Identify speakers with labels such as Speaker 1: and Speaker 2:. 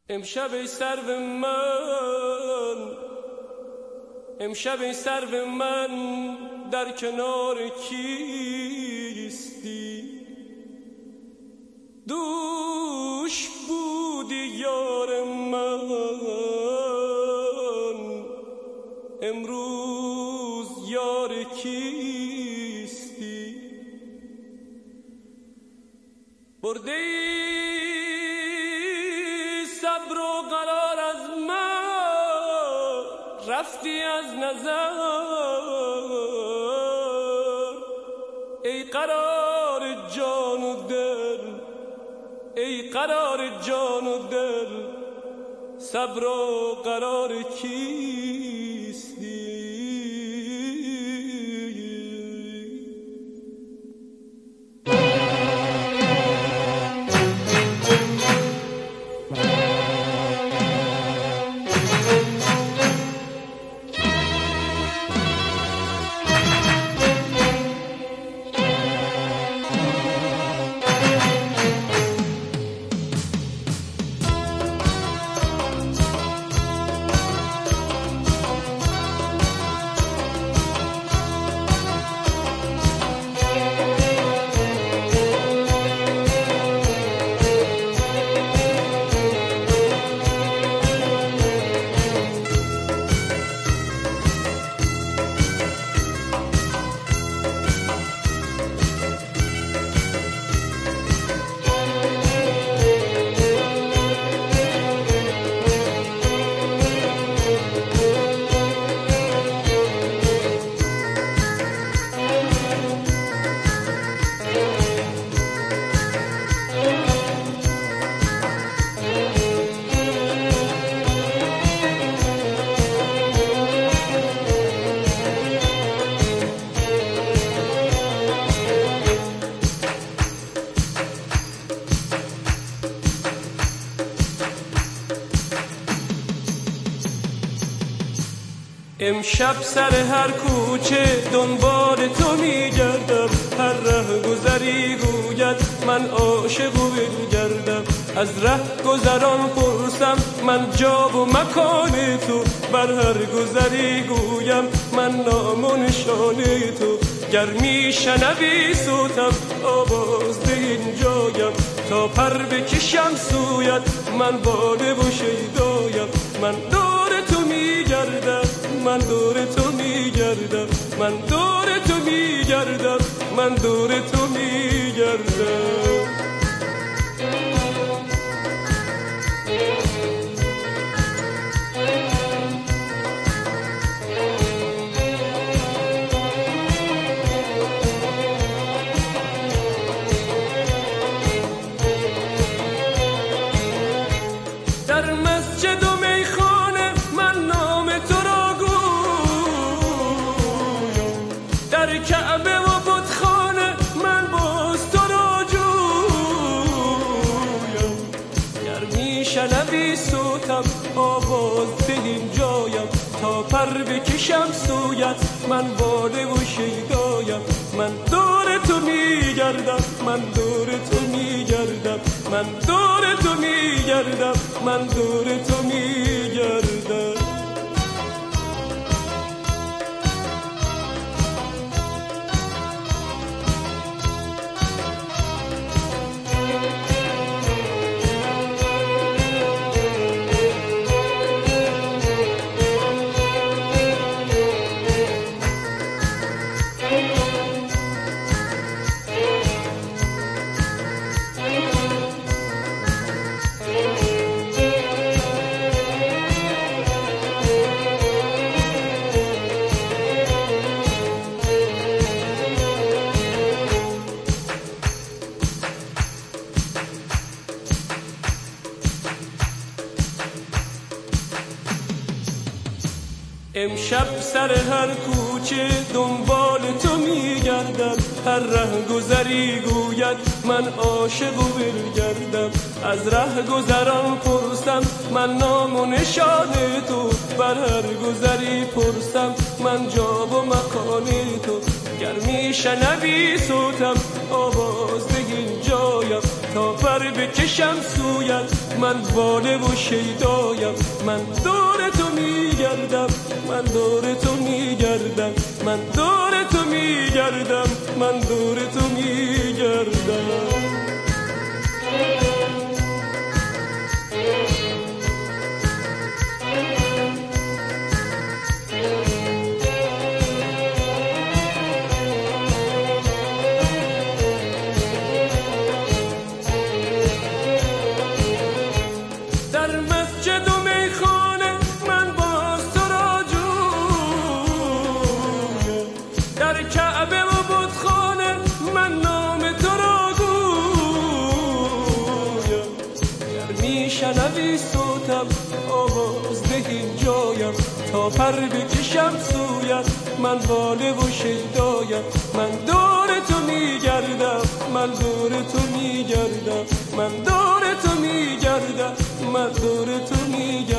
Speaker 1: امشب ای سرو من، امشب ای سرو من در کنار کیستی؟ دوش بودی یار من، امروز یار کیستی؟ برده ای صبر و قرار از من، رفتی از نظر. ای قرار جان و دل، ای قرار جان و دل، صبر و قرار کیستی؟ امشب سر هر کوچه دنبال تو میگردم، هر ره گذری گوید من عاشق و بگردم. از ره گذران پرسم من جا و مکان تو، بر هر گذری گویم من نام و نشان تو. گر میشنوی صوتم آواز ده اینجایم، تا پر بکشم سویت من باده و شیدایم. من دور تو میگردم، من دور تو میگردم، من دور تو میگردم، من دور تو میگردم. در مسجد و میخانه من نام تو را گویم، در کعبه و بتخانه من باز تو را جویم. گر میشنوی صوتم آواز ده اینجایم، تا پر بکشم سویت من باده و شیدایم. من دور تو میگردم، من دور تو میگردم، من دور تو میگردم، من دور تو میگردم. امشب سر هر کوچه دنبال تو میگردم، هر ره گذری گوید من عاشق و بگردم. از ره گذران پرسم من نام و نشان تو، بر هر گذری پرسم من جا و مکان تو. گر میشنوی صوتم آواز ده اینجایم، تا پر بکشم سویت. من واله و شیدایم، من دور تو میگردم، من دور تو میگردم، من دور تو میگردم، من دور تو میگردم. در مسجد و میخانه من باز تو را جویم، در کعبه و بتخانه من نام تو را گویم. گر میشنوی صوتم آواز دهی جایم، تا پر بکشم سویت. من واله و شیدایم، من دور تو میگردم، من دور تو میگردم، من دور تو میگردم، من دور تو میگردم.